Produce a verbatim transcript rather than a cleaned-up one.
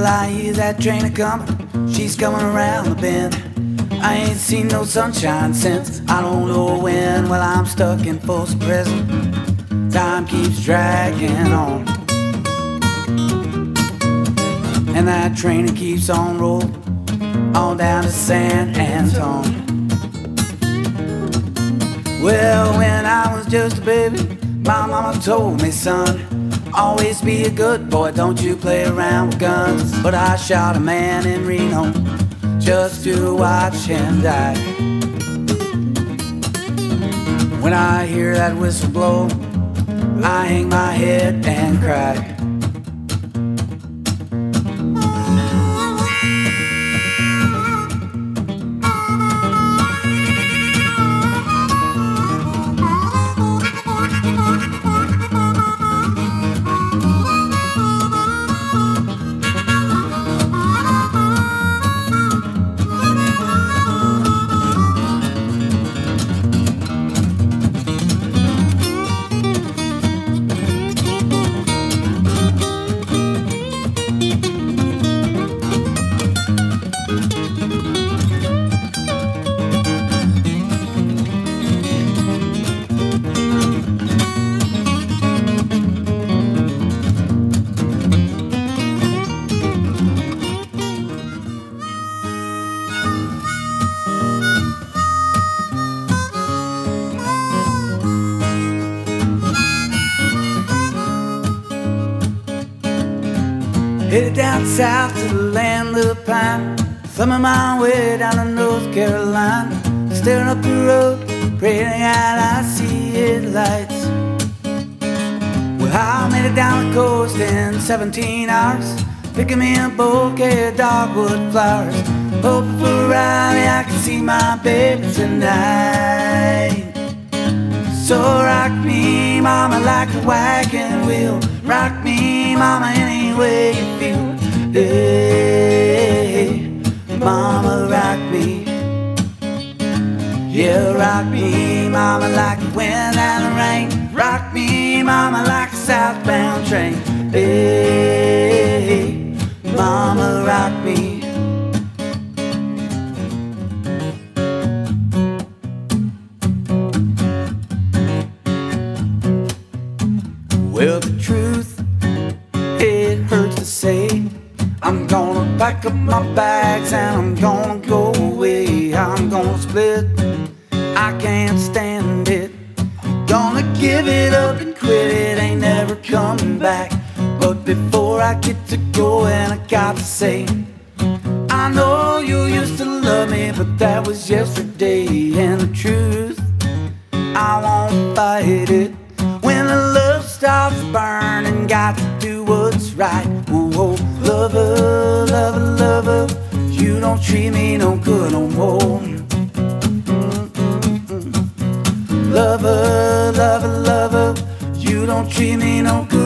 I hear that train a comin', she's comin' around the bend. I ain't seen no sunshine since I don't know when. Well, I'm stuck in Folsom Prison, time keeps dragging on, and that train it keeps on rollin' on down to San Antone. Well, when I was just a baby, my mama told me, son, always be a good boy, don't you play around with guns. But I shot a man in Reno just to watch him die. When I hear that whistle blow, I hang my head and cry. Headed down south to the land of the pine, thumbing my way down to North Carolina, staring up the road, praying out I see headlights. Well, I made it down the coast in seventeen hours, picking me a bouquet of dogwood flowers, hoping for a rally I can see my baby tonight. So rock me, mama, like a wagon wheel. Rock me, mama, any way you feel. Hey, mama, rock me. Yeah, rock me, mama, like the wind and the rain. Rock me, mama, like a southbound train. Hey, mama, rock me. Well, the truth, it hurts to say, I'm gonna pack up my bags and I'm gonna go away. I'm gonna split, I can't stand it. Gonna give it up and quit, it ain't never coming back. But before I get to going, I got to say, I know you used to love me, but that was yesterday. And the truth, I won't fight it. When the love stops burning, got to do what's right. Whoa, whoa, lover, lover, lover, you don't treat me no good no more. Lover, lover, lover, you don't treat me no good.